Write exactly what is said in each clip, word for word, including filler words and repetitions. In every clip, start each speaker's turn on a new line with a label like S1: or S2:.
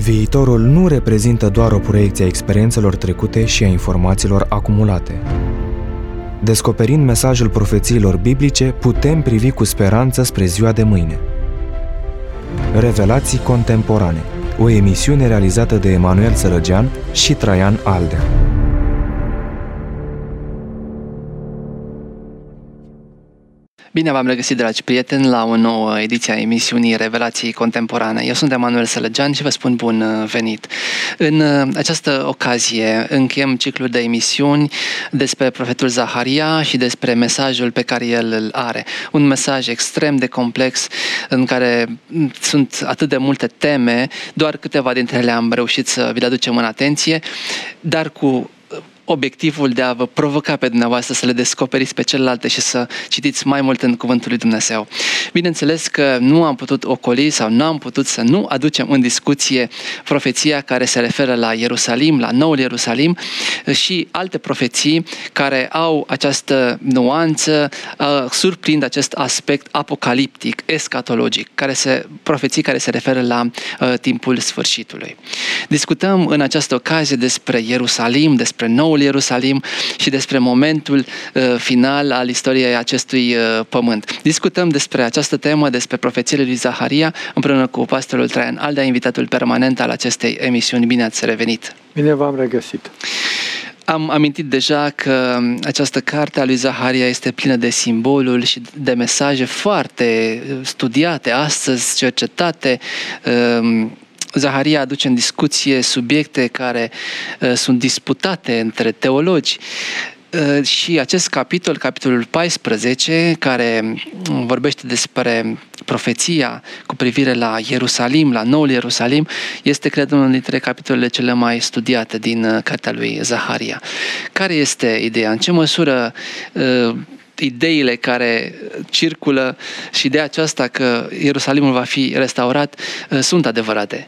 S1: Viitorul nu reprezintă doar o proiecție a experiențelor trecute și a informațiilor acumulate. Descoperind mesajul profețiilor biblice, putem privi cu speranță spre ziua de mâine. Revelații contemporane, o emisiune realizată de Emanuel Sărăgean și Traian Aldea.
S2: Bine v-am regăsit, dragi prieteni, la o nouă ediție a emisiunii Revelații Contemporane. Eu sunt Emanuel Sărăgean și vă spun bun venit. În această ocazie încheiem ciclul de emisiuni despre profetul Zaharia și despre mesajul pe care el îl are. Un mesaj extrem de complex în care sunt atât de multe teme, doar câteva dintre ele am reușit să vi le aducem în atenție, dar cu obiectivul de a vă provoca pe dumneavoastră să le descoperiți pe celelalte și să citiți mai mult în Cuvântul lui Dumnezeu. Bineînțeles că nu am putut ocoli sau nu am putut să nu aducem în discuție profeția care se referă la Ierusalim, la Noul Ierusalim și alte profeții care au această nuanță, surprind acest aspect apocaliptic, escatologic, care se, profeții care se referă la uh, timpul sfârșitului. Discutăm în această ocazie despre Ierusalim, despre Noul Ierusalim și despre momentul uh, final al istoriei acestui uh, pământ. Discutăm despre această temă, despre profețiile lui Zaharia, împreună cu pastorul Traian Aldea, invitatul permanent al acestei emisiuni. Bine ați revenit!
S3: Bine v-am regăsit!
S2: Am amintit deja că această carte a lui Zaharia este plină de simboluri și de mesaje foarte studiate, astăzi cercetate. Uh, Zaharia aduce în discuție subiecte care uh, sunt disputate între teologi uh, și acest capitol, capitolul paisprezece, care vorbește despre profeția cu privire la Ierusalim, la Noul Ierusalim, este, cred, unul dintre capitolele cele mai studiate din uh, cartea lui Zaharia. Care este ideea? În ce măsură uh, ideile care circulă și ideea aceasta că Ierusalimul va fi restaurat uh, sunt adevărate?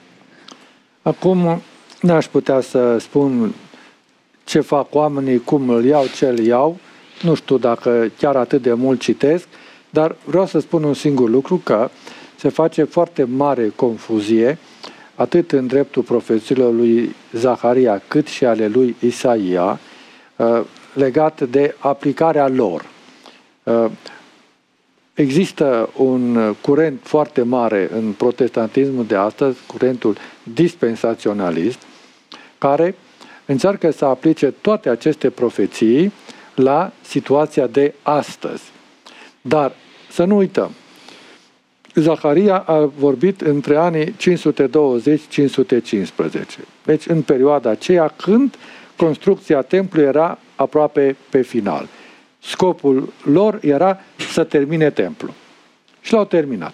S3: Acum n-aș putea să spun ce fac oamenii, cum îl iau, ce îl iau. Nu știu dacă chiar atât de mult citesc, dar vreau să spun un singur lucru, că se face foarte mare confuzie atât în dreptul profețiilor lui Zaharia cât și ale lui Isaia legat de aplicarea lor. Există un curent foarte mare în protestantismul de astăzi, curentul dispensaționalist, care încearcă să aplice toate aceste profeții la situația de astăzi. Dar să nu uităm, Zaharia a vorbit între anii cinci sute douăzeci - cinci sute cincisprezece. Deci în perioada aceea când construcția templului era aproape pe final. Scopul lor era să termine templul. Și l-au terminat.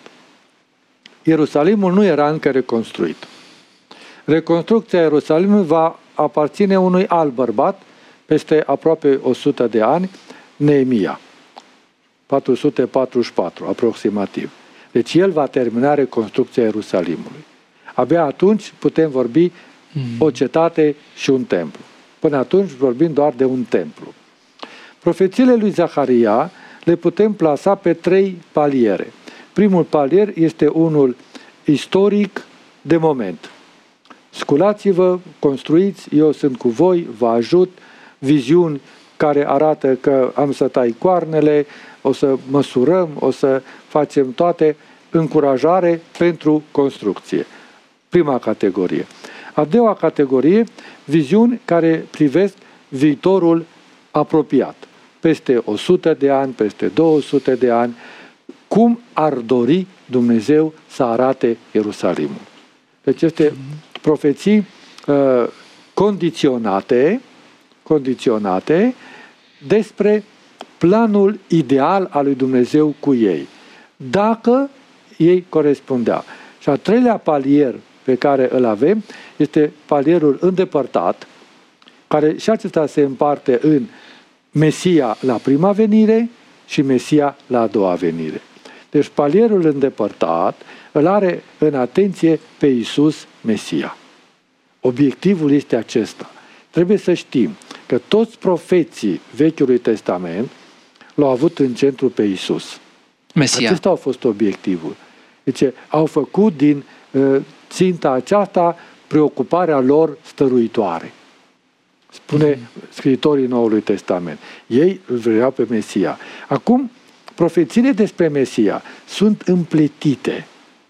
S3: Ierusalimul nu era încă reconstruit. Reconstrucția Ierusalimului va aparține unui alt bărbat peste aproape o sută de ani, Neemia. patru sute patruzeci și patru, aproximativ. Deci el va termina reconstrucția Ierusalimului. Abia atunci putem vorbi o cetate și un templu. Până atunci vorbim doar de un templu. Profețiile lui Zaharia le putem plasa pe trei paliere. Primul palier este unul istoric de moment. Sculați-vă, construiți, eu sunt cu voi, vă ajut, viziuni care arată că am să tai coarnele, o să măsurăm, o să facem toate, încurajare pentru construcție. Prima categorie. A doua categorie, viziuni care privesc viitorul apropiat. Peste o sută de ani, peste două sute de ani, cum ar dori Dumnezeu să arate Ierusalimul. Deci este profeții uh, condiționate, condiționate despre planul ideal al lui Dumnezeu cu ei, dacă ei corespundea. Și al treilea palier pe care îl avem este palierul îndepărtat, care și acesta se împarte în Mesia la prima venire și Mesia la a doua venire. Deci palierul îndepărtat îl are în atenție pe Iisus Mesia. Obiectivul este acesta. Trebuie să știm că toți profeții Vechiului Testament l-au avut în centru pe Iisus.
S2: Mesia.
S3: Acesta a fost obiectivul. Deci au făcut din uh, ținta aceasta preocuparea lor stăruitoare. Spune scriitorii Noului Testament. Ei îl vreau pe Mesia. Acum, profețiile despre Mesia sunt împletite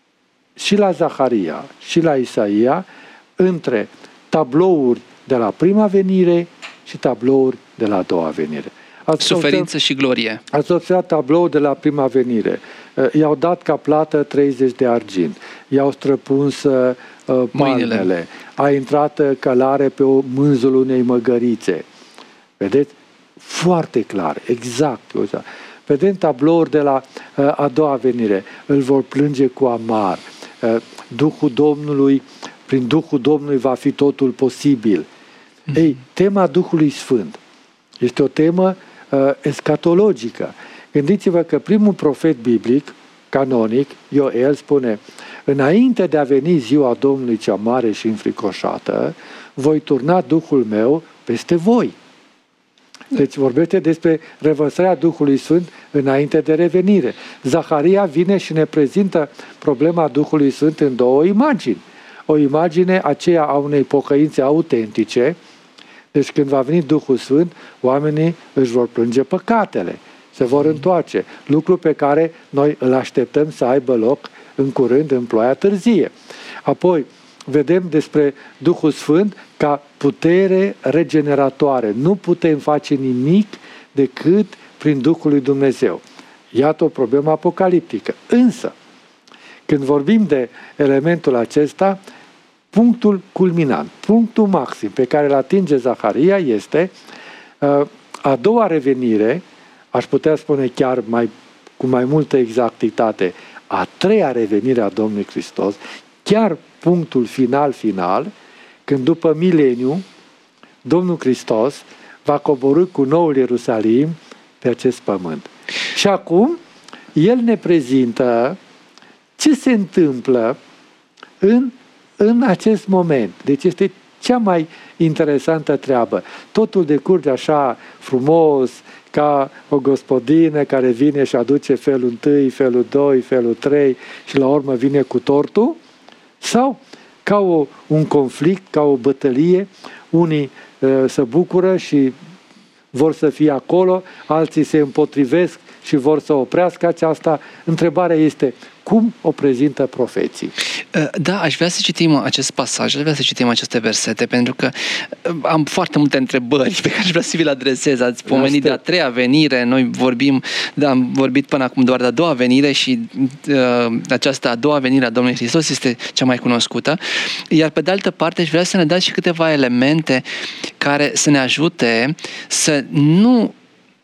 S3: și la Zaharia și la Isaia între tablouri de la prima venire și tablouri de la a doua venire.
S2: Ați Suferință observ, și glorie.
S3: Ați observat tabloul de la prima venire. I-au dat ca plată treizeci de argint. I-au străpuns uh, palmele. A intrat călare pe o mânzul unei măgărițe. Vedeți? Foarte clar, exact. Vedem tablouri de la uh, a doua venire. Îl vor plânge cu amar. Uh, Duhul Domnului, prin Duhul Domnului va fi totul posibil. Mm-hmm. Ei, tema Duhului Sfânt este o temă uh, escatologică. Gândiți-vă că primul profet biblic, canonic, Ioel, spune: înainte de a veni ziua Domnului cea mare și înfricoșată, voi turna Duhul meu peste voi. Deci vorbește despre revărsarea Duhului Sfânt înainte de revenire. Zaharia vine și ne prezintă problema Duhului Sfânt în două imagini. O imagine aceea a unei pocăințe autentice. Deci când va veni Duhul Sfânt, oamenii își vor plânge păcatele, se vor întoarce. Lucru pe care noi îl așteptăm să aibă loc în curând, în ploaia târzie. Apoi, vedem despre Duhul Sfânt ca putere regeneratoare. Nu putem face nimic decât prin Duhul lui Dumnezeu. Iată o problemă apocaliptică. Însă, când vorbim de elementul acesta, punctul culminant, punctul maxim pe care îl atinge Zaharia este uh, a doua revenire, aș putea spune chiar mai, cu mai multă exactitate, a treia revenire a Domnului Hristos, chiar punctul final final, când după mileniu Domnul Hristos va coborî cu noul Ierusalim pe acest pământ. Și acum El ne prezintă ce se întâmplă în, în acest moment. Deci este cea mai interesantă treabă. Totul decurge așa frumos, ca o gospodină care vine și aduce felul întâi, felul doi, felul trei și la urmă vine cu tortul? Sau ca o, un conflict, ca o bătălie, unii uh, se bucură și vor să fie acolo, alții se împotrivesc și vor să oprească aceasta. Întrebarea este, cum o prezintă profeții?
S2: Da, aș vrea să citim acest pasaj, aș vrea să citim aceste versete, pentru că am foarte multe întrebări pe care aș vrea să vi le adresez. Ați pomenit de a treia venire, noi vorbim, am vorbit până acum doar de a doua venire și uh, această a doua venire a Domnului Hristos este cea mai cunoscută. Iar pe de altă parte aș vrea să ne dați și câteva elemente care să ne ajute să nu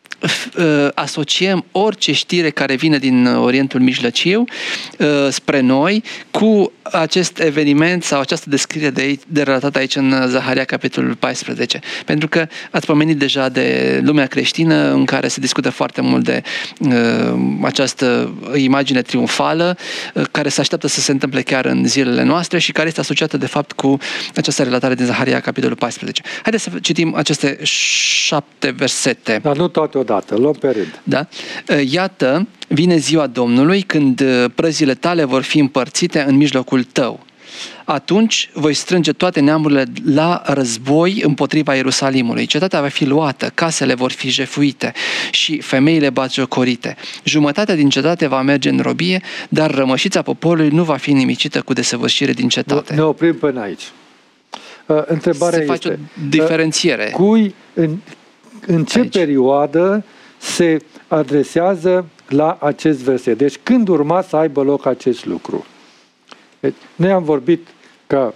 S2: asociem orice știre care vine din Orientul Mijlociu spre noi cu acest eveniment sau această descriere de, aici, de relatată aici în Zaharia, capitolul paisprezece. Pentru că ați pomenit deja de lumea creștină în care se discută foarte mult de uh, această imagine triumfală uh, care se așteaptă să se întâmple chiar în zilele noastre și care este asociată de fapt cu această relatare din Zaharia, capitolul paisprezece. Haideți să citim aceste șapte versete.
S3: Dar nu toate odată, luăm pe rând.
S2: Da? Uh, iată, vine ziua Domnului când prăzile tale vor fi împărțite în mijlocul tău. Atunci voi strânge toate neamurile la război împotriva Ierusalimului. Cetatea va fi luată, casele vor fi jefuite și femeile batjocorite. Jumătatea din cetate va merge în robie, dar rămășița poporului nu va fi nimicită cu desăvârșire din cetate.
S3: Ne oprim până aici. Uh, întrebarea
S2: se face
S3: este,
S2: o diferențiere.
S3: Uh, cui, în, în ce aici. perioadă se adresează la acest verset? Deci când urma să aibă loc acest lucru? Deci, noi am vorbit că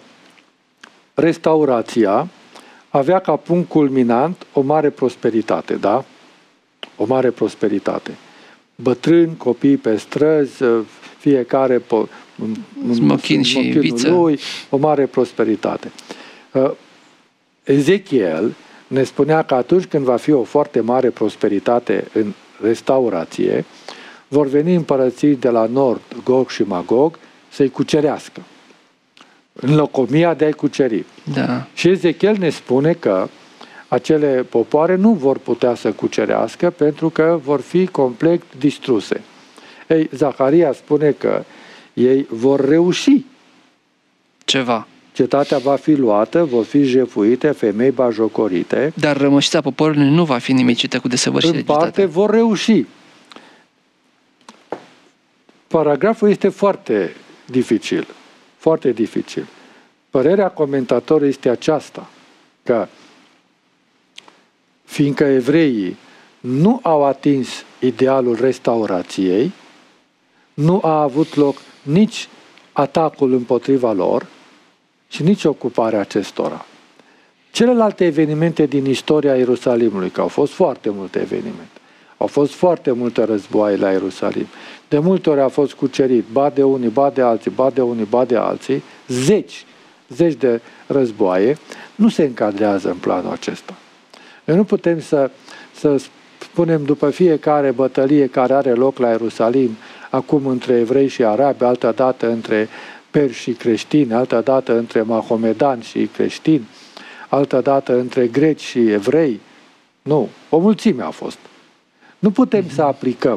S3: restaurația avea ca punct culminant o mare prosperitate, da? O mare prosperitate. Bătrâni, copii pe străzi, fiecare
S2: smochin și viță.
S3: Lui, o mare prosperitate. Ezechiel ne spunea că atunci când va fi o foarte mare prosperitate în restaurație, vor veni împărății de la nord, Gog și Magog, să-i cucerească. În locomia de a-i cuceri.
S2: Da.
S3: Și Ezechiel ne spune că acele popoare nu vor putea să cucerească pentru că vor fi complet distruse. Ei, Zaharia spune că ei vor reuși.
S2: Ceva.
S3: cetatea va fi luată, vor fi jefuite, femei bajocorite.
S2: Dar rămășița poporului nu va fi nimicită cu desăvârșire.
S3: În parte vor reuși. Paragraful este foarte dificil. Foarte dificil. Părerea comentatorului este aceasta, că fiindcă evreii nu au atins idealul restaurației, nu a avut loc nici atacul împotriva lor și nici ocuparea acestora. Celelalte evenimente din istoria Ierusalimului, că au fost foarte multe evenimente, au fost foarte multe războaie la Ierusalim, de multe ori a fost cucerit, ba de unii, ba de alții, ba de unii, ba de alții, zeci, zeci de războaie, nu se încadrează în planul acesta. Noi nu putem să, să spunem după fiecare bătălie care are loc la Ierusalim, acum între evrei și arabi, altă dată între perși și creștini, altă dată între mahomedani și creștini, altă dată între greci și evrei. Nu, o mulțime a fost. Nu putem mm-hmm. să aplicăm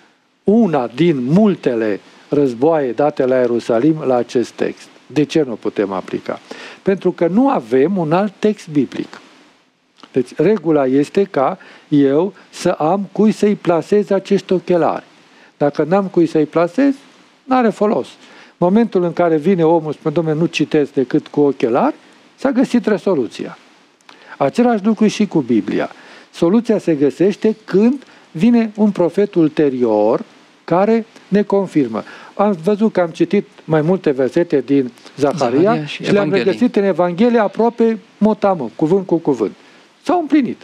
S3: una din multele războaie date la Ierusalim la acest text. De ce nu putem aplica? Pentru că nu avem un alt text biblic. Deci regula este ca eu să am cui să-i plasez acești ochelari. Dacă n-am cui să-i plasez, n-are folos. Momentul în care vine omul și spune, dom'le, nu citesc decât cu ochelari, s-a găsit resoluția. Același lucru și cu Biblia. Soluția se găsește când vine un profet ulterior care ne confirmă. Am văzut că am citit mai multe versete din Zaharia, Zaharia și, și le-am regăsit în Evanghelie aproape motamă, cuvânt cu cuvânt. S-au împlinit.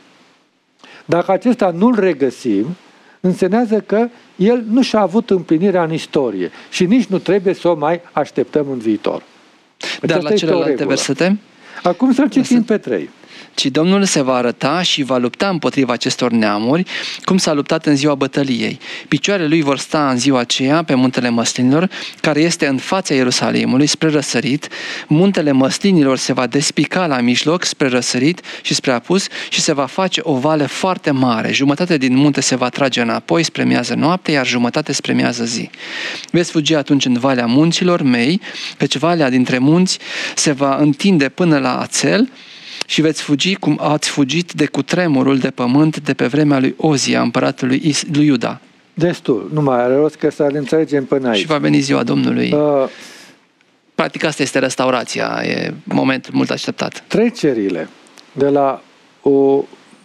S3: Dacă acesta nu-l regăsim, însemnează că el nu și-a avut împlinirea în istorie și nici nu trebuie să o mai așteptăm în viitor.
S2: Dar aceasta la celelalte versete?
S3: Acum să-l citim pe trei.
S2: Ci Domnul se va arăta și va lupta împotriva acestor neamuri, cum s-a luptat în ziua bătăliei. Picioarele lui vor sta în ziua aceea pe muntele Măslinilor, care este în fața Ierusalimului, spre răsărit. Muntele Măslinilor se va despica la mijloc, spre răsărit și spre apus, și se va face o vale foarte mare. Jumătate din munte se va trage înapoi spre miază noapte, iar jumătate spre miază zi. Veți fugi atunci în valea munților mei, căci valea dintre munți se va întinde până la Ațel, și veți fugi cum ați fugit de cutremurul de pământ de pe vremea lui Ozia, împăratului lui Iuda.
S3: Destul, nu mai are rost că să-l înțelegem până aici.
S2: Și va veni ziua Domnului. Uh, Practic asta este restaurația, e momentul mult așteptat.
S3: Trecerile de la un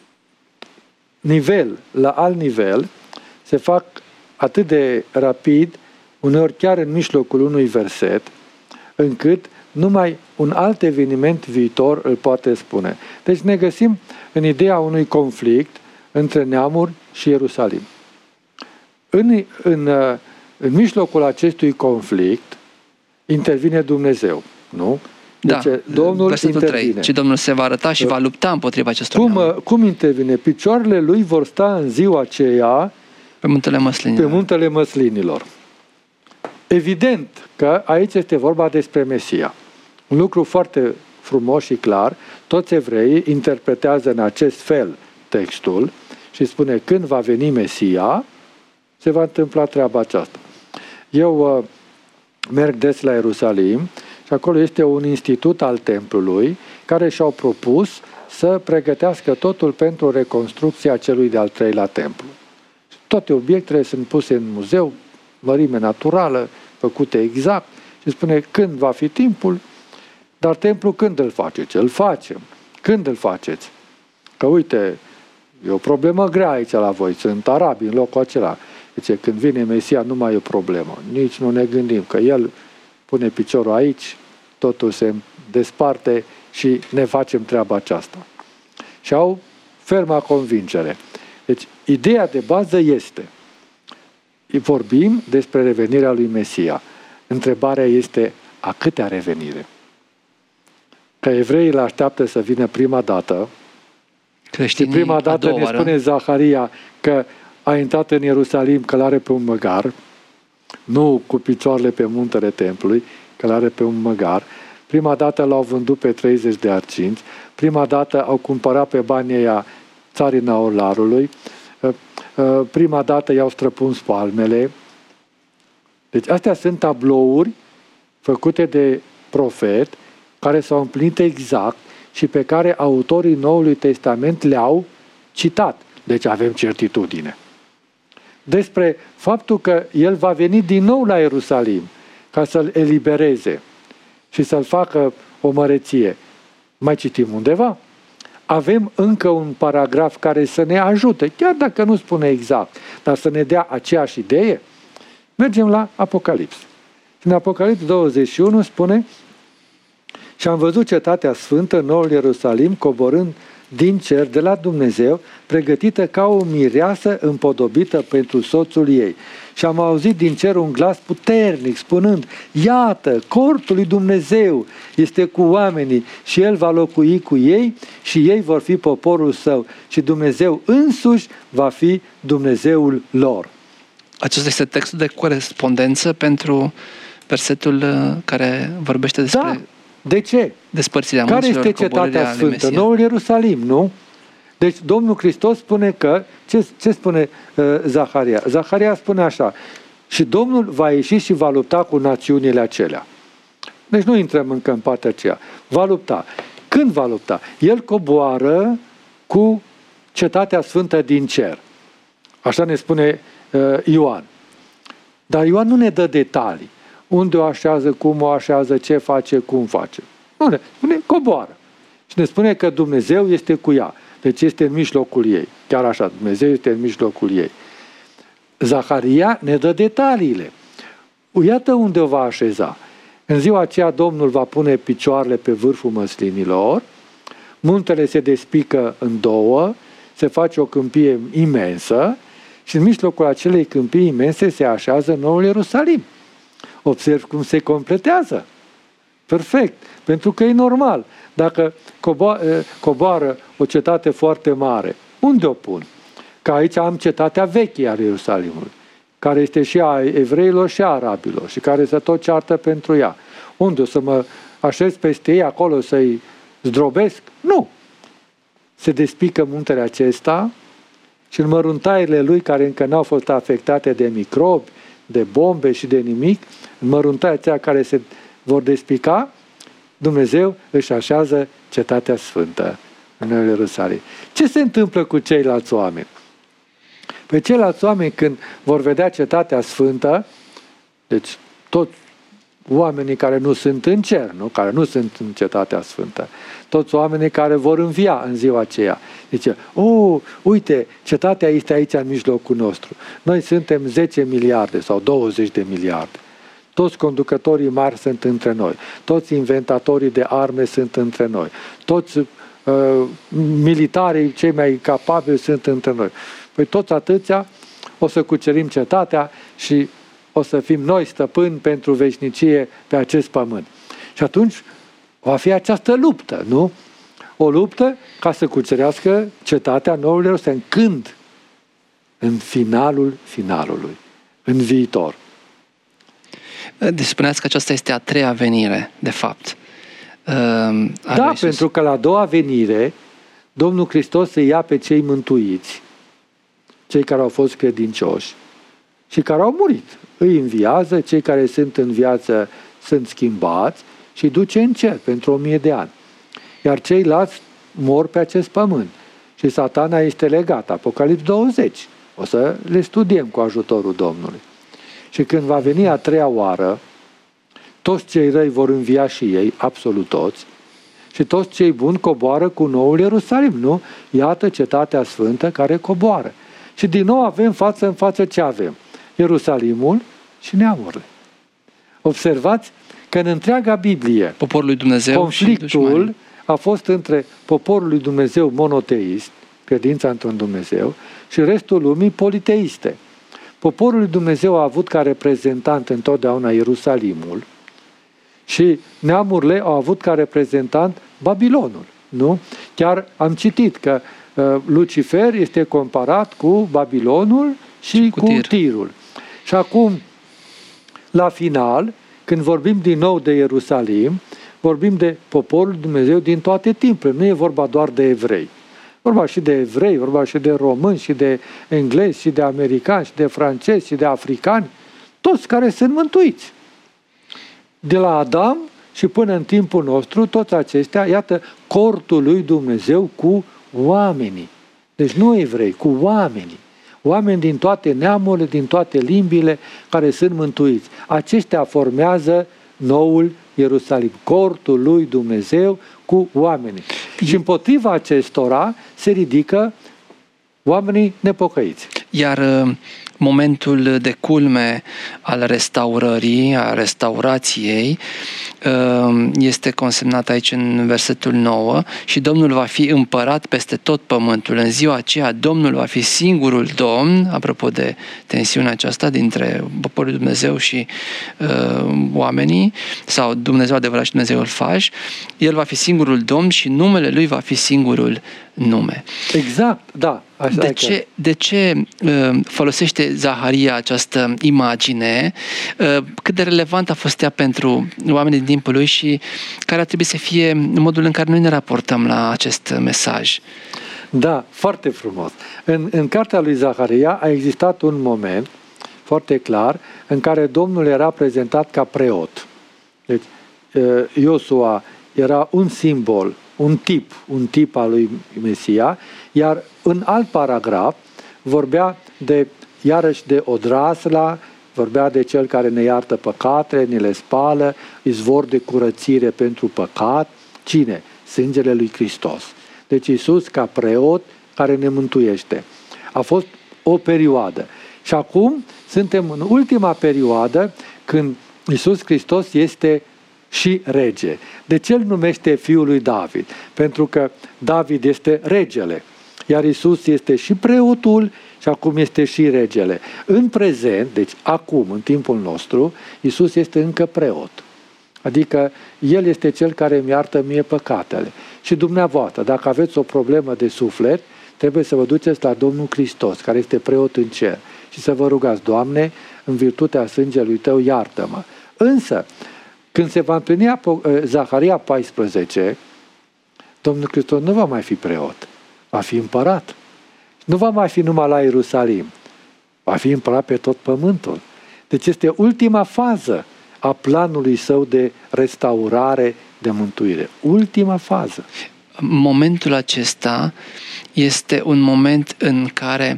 S3: nivel la alt nivel se fac atât de rapid, uneori chiar în mijlocul unui verset, încât numai un alt eveniment viitor îl poate spune. Deci ne găsim în ideea unui conflict între neamuri și Ierusalim. În, în, în mijlocul acestui conflict intervine Dumnezeu, nu? Deci
S2: da,
S3: Domnul intervine.
S2: trei. Și Domnul se va arăta și va lupta împotriva acestor
S3: cum,
S2: neamuri.
S3: Cum intervine? Picioarele lui vor sta în ziua aceea
S2: pe muntele Măslinilor.
S3: Pe muntele Măslinilor. Evident că aici este vorba despre Mesia. Un lucru foarte frumos și clar, toți evreii interpretează în acest fel textul și spune când va veni Mesia, se va întâmpla treaba aceasta. Eu uh, merg des la Ierusalim și acolo este un institut al templului care și-au propus să pregătească totul pentru reconstrucția celui de-al treilea templu. Toate obiectele sunt puse în muzeu, mărime naturală, făcute exact și spune când va fi timpul. Dar templul când îl faceți? Îl facem. Când îl faceți? Că uite, e o problemă grea aici la voi. Sunt arabi în locul acela. Deci când vine Mesia nu mai e o problemă. Nici nu ne gândim că El pune piciorul aici, totul se desparte și ne facem treaba aceasta. Și au ferma convingere. Deci ideea de bază este, vorbim despre revenirea lui Mesia. Întrebarea este a câtea revenire? Că evreii îl așteaptă să vină prima dată.
S2: Creștinii
S3: și prima dată ne spune Zaharia că a intrat în Ierusalim călare pe un măgar, nu cu picioarele pe muntele templului, călare pe un măgar. Prima dată l-au vândut pe treizeci de arginți, prima dată au cumpărat pe banii ăia țarina orlarului, prima dată i-au străpuns palmele. Deci astea sunt tablouri făcute de profet care s-au împlinit exact și pe care autorii Noului Testament le-au citat. Deci avem certitudine. Despre faptul că El va veni din nou la Ierusalim ca să-l elibereze și să-l facă o măreție. Mai citim undeva? Avem încă un paragraf care să ne ajute, chiar dacă nu spune exact, dar să ne dea aceeași idee. Mergem la Apocalips. În Apocalips douăzeci și unu spune: și am văzut cetatea sfântă, noul Ierusalim, coborând din cer de la Dumnezeu, pregătită ca o mireasă împodobită pentru soțul ei. Și am auzit din cer un glas puternic spunând: iată, cortul lui Dumnezeu este cu oamenii și El va locui cu ei și ei vor fi poporul Său și Dumnezeu însuși va fi Dumnezeul lor.
S2: Acesta este textul de corespondență pentru versetul care vorbește despre...
S3: Da. De ce?
S2: Despărțirea
S3: Care
S2: munților,
S3: este cetatea sfântă?
S2: Mesia.
S3: Noul Ierusalim, nu? Deci Domnul Hristos spune că, ce, ce spune uh, Zaharia? Zaharia spune așa: și Domnul va ieși și va lupta cu națiunile acelea. Deci nu intrăm încă în partea aceea. Va lupta. Când va lupta? El coboară cu cetatea sfântă din cer. Așa ne spune uh, Ioan. Dar Ioan nu ne dă detalii. Unde o așează, cum o așează, ce face, cum face. Nu ne spune, coboară. Și ne spune că Dumnezeu este cu ea. Deci este în mijlocul ei. Chiar așa, Dumnezeu este în mijlocul ei. Zaharia ne dă detaliile. Iată unde o va așeza. În ziua aceea Domnul va pune picioarele pe vârful măslinilor, muntele se despică în două, se face o câmpie imensă și în mijlocul acelei câmpii imense se așează noul Ierusalim. Observ cum se completează. Perfect. Pentru că e normal. Dacă coboară, coboară o cetate foarte mare, unde o pun? Că aici am cetatea veche a Ierusalimului, care este și a evreilor și a arabilor și care se tot ceartă pentru ea. Unde o să mă așez peste ei acolo să-i zdrobesc? Nu. Se despică muntele acesta și în măruntaiile lui, care încă n-au fost afectate de microbi, de bombe și de nimic, în măruntaia aceea care se vor despica, Dumnezeu își așează cetatea sfântă în Ierusalim. Ce se întâmplă cu ceilalți oameni? Pe ceilalți oameni, când vor vedea cetatea sfântă, deci toți oamenii care nu sunt în cer, nu? Care nu sunt în cetatea sfântă, toți oamenii care vor învia în ziua aceea, zice: oh, uite, cetatea este aici în mijlocul nostru. Noi suntem zece miliarde sau douăzeci de miliarde. Toți conducătorii mari sunt între noi. Toți inventatorii de arme sunt între noi. Toți uh, militarii cei mai capabili sunt între noi. Păi toți atâția o să cucerim cetatea și o să fim noi stăpâni pentru veșnicie pe acest pământ. Și atunci va fi această luptă, nu? O luptă ca să cucerească cetatea noului Ierusalim. Când? În finalul finalului. În viitor.
S2: Deci spuneați că aceasta este a treia venire, de fapt.
S3: Da, pentru că la a doua venire Domnul Hristos să ia pe cei mântuiți, cei care au fost credincioși și care au murit. Îi înviază, cei care sunt în viață sunt schimbați și îi duce în cer pentru o mie de ani. Iar ceilalți mor pe acest pământ. Și Satana este legat. Apocalips douăzeci. O să le studiem cu ajutorul Domnului. Și când va veni a treia oară, toți cei răi vor învia și ei, absolut toți, și toți cei buni coboară cu noul Ierusalim, nu? Iată cetatea sfântă care coboară. Și din nou avem față în față ce avem? Ierusalimul și neamurile. Observați că în întreaga Biblie
S2: poporul lui Dumnezeu
S3: conflictul a fost între poporul lui Dumnezeu monoteist, credința într-un Dumnezeu, și restul lumii politeiste. Poporul lui Dumnezeu a avut ca reprezentant întotdeauna Ierusalimul și neamurile au avut ca reprezentant Babilonul. Nu? Chiar am citit că uh, Lucifer este comparat cu Babilonul și, și cu, cu tir. Tirul. Și acum, la final, când vorbim din nou de Ierusalim, vorbim de poporul lui Dumnezeu din toate timpurile. Nu e vorba doar de evrei. Vorba și de evrei, vorba și de români, și de englezi, și de americani, și de francezi, și de africani, toți care sunt mântuiți. De la Adam și până în timpul nostru, toți acestea, iată, cortul lui Dumnezeu cu oamenii. Deci nu evrei, cu oamenii. Oameni din toate neamurile, din toate limbile care sunt mântuiți. Aceștia formează noul Ierusalim, cortul lui Dumnezeu cu oamenii. Și împotriva acestora se ridică oamenii nepocăiți.
S2: Iar momentul de culme al restaurării, a restaurației, este consemnat aici în versetul nouă: și Domnul va fi împărat peste tot pământul. În ziua aceea Domnul va fi singurul Domn, apropo de tensiunea aceasta dintre poporul Dumnezeu și uh, oamenii, sau Dumnezeu adevărat și Dumnezeul falș. El va fi singurul Domn și numele Lui va fi singurul nume.
S3: Exact, da. Așa
S2: de, ce, de ce uh, folosește Zaharia această imagine? Uh, cât de relevant a fost ea pentru oamenii din timpul lui și care ar trebui să fie modul în care noi ne raportăm la acest mesaj?
S3: Da, foarte frumos. În, în cartea lui Zaharia a existat un moment foarte clar în care Domnul era prezentat ca preot. Deci Iosua era un simbol, un tip, un tip al lui Mesia, iar în alt paragraf vorbea de, iarăși de odrasla, vorbea de cel care ne iartă păcatele, ne le spală, izvor de curățire pentru păcat. Cine? Sângele lui Hristos. Deci Iisus ca preot care ne mântuiește. A fost o perioadă. Și acum suntem în ultima perioadă când Iisus Hristos este și rege. De ce îl numește fiul lui David? Pentru că David este regele, iar Iisus este și preotul și acum este și regele. În prezent, deci acum, în timpul nostru, Iisus este încă preot. Adică El este Cel care îmi iartă mie păcatele. Și dumneavoastră, dacă aveți o problemă de suflet, trebuie să vă duceți la Domnul Hristos, care este preot în cer, și să vă rugați: Doamne, în virtutea sângelui Tău, iartă-mă. Însă, când se va împlini Zaharia paisprezece, Domnul Hristos nu va mai fi preot, va fi împărat. Nu va mai fi numai la Ierusalim, va fi împărat pe tot pământul. Deci este ultima fază a planului Său de restaurare, de mântuire. Ultima fază.
S2: Momentul acesta este un moment în care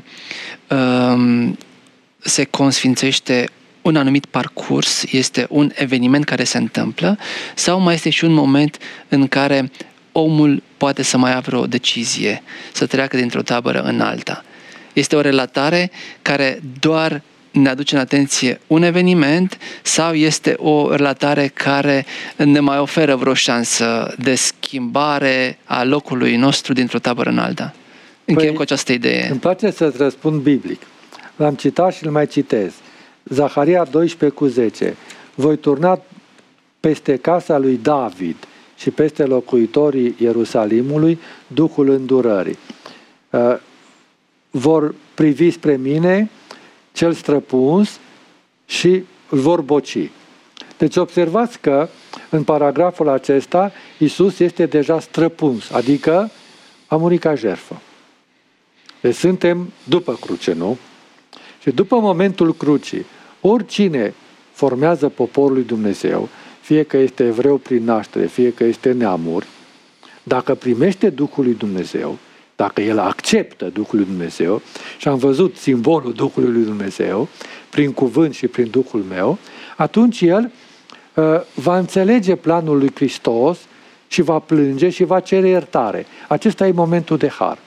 S2: um, se consfințește un anumit parcurs, este un eveniment care se întâmplă, sau mai este și un moment în care omul poate să mai aibă o decizie, să treacă dintr-o tabără în alta. Este o relatare care doar ne aduce în atenție un eveniment, sau este o relatare care ne mai oferă vreo șansă de schimbare a locului nostru dintr-o tabără în alta? Încheiem păi, cu această idee.
S3: Îmi place să-ți răspund biblic. L-am citat și îl mai citez. Zaharia doisprezece cu zece. Voi turna peste casa lui David și peste locuitorii Ierusalimului Duhul îndurării. Uh, vor privi spre mine cel străpuns și îl vor boci. Deci observați că în paragraful acesta Iisus este deja străpuns, adică a murit ca jertfă. Deci suntem după cruce, nu? Și după momentul crucii, oricine formează poporul lui Dumnezeu, fie că este evreu prin naștere, fie că este neamuri, dacă primește Duhul lui Dumnezeu, dacă el acceptă Duhul lui Dumnezeu, și am văzut simbolul Duhului lui Dumnezeu, prin cuvânt și prin Duhul meu, atunci el uh, va înțelege planul lui Hristos și va plânge și va cere iertare. Acesta e momentul de har.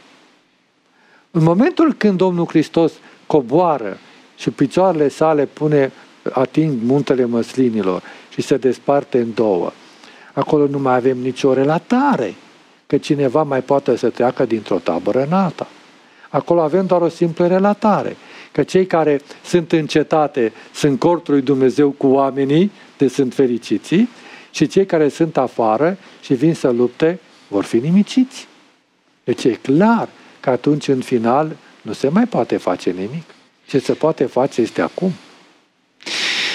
S3: În momentul când Domnul Hristos coboară și picioarele sale pune, ating muntele măslinilor și se desparte în două, acolo nu mai avem nicio relatare că cineva mai poate să treacă dintr-o tabără în alta. Acolo avem doar o simplă relatare, că cei care sunt în cetate sunt cortul lui Dumnezeu cu oamenii, de sunt fericiții, și cei care sunt afară și vin să lupte vor fi nimiciți. Deci e clar că atunci, în final, nu se mai poate face nimic. Ce se poate face este acum.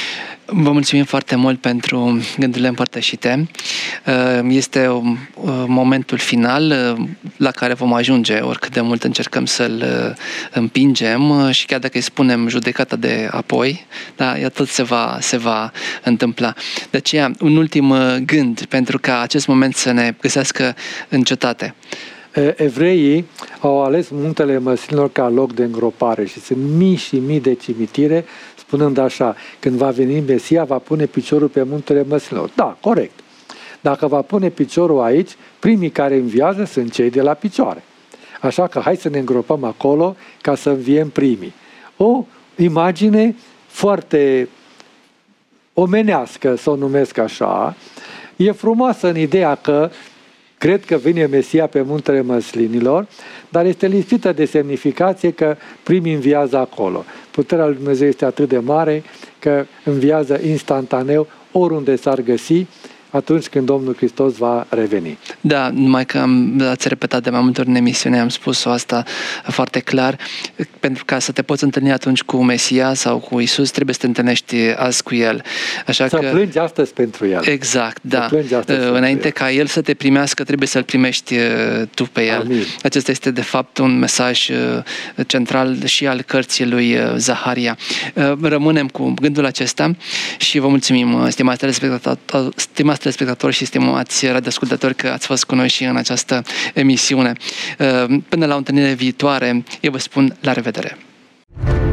S2: Vă mulțumim foarte mult pentru gândurile împărtășite. Este momentul final la care vom ajunge, oricât de mult încercăm să-l împingem și chiar dacă îi spunem judecata de apoi, da, ea tot se va, se va întâmpla. De aceea, un ultim gând pentru ca acest moment să ne găsească în cetate.
S3: Evreii au ales muntele măslinilor ca loc de îngropare și sunt mii și mii de cimitire, spunând așa, când va veni Mesia, va pune piciorul pe muntele măslinilor. Da, corect. Dacă va pune piciorul aici, primii care înviază sunt cei de la picioare. Așa că hai să ne îngropăm acolo ca să înviem primii. O imagine foarte omenească, să o numesc așa, e frumoasă în ideea că cred că vine Mesia pe muntele măslinilor, dar este lipsită de semnificație că primii înviază acolo. Puterea lui Dumnezeu este atât de mare că înviază instantaneu oriunde s-ar găsi atunci când Domnul Hristos va reveni.
S2: Da, numai că am, ați repetat de mai multe ori în emisiune, am spus-o asta foarte clar, pentru ca să te poți întâlni atunci cu Mesia sau cu Isus, trebuie să te întâlnești azi cu El. Așa
S3: să
S2: că,
S3: plângi astăzi pentru El.
S2: Exact, da.
S3: Înainte
S2: ca El să te primească, trebuie să-L primești tu pe El.
S3: Amin.
S2: Acesta este de fapt un mesaj central și al cărții lui Zaharia. Rămânem cu gândul acesta și vă mulțumim, stimați telespectatori, stimați telespectatori și stimați radioascultători, că ați fost cu noi și în această emisiune. Până la o întâlnire viitoare, eu vă spun la revedere!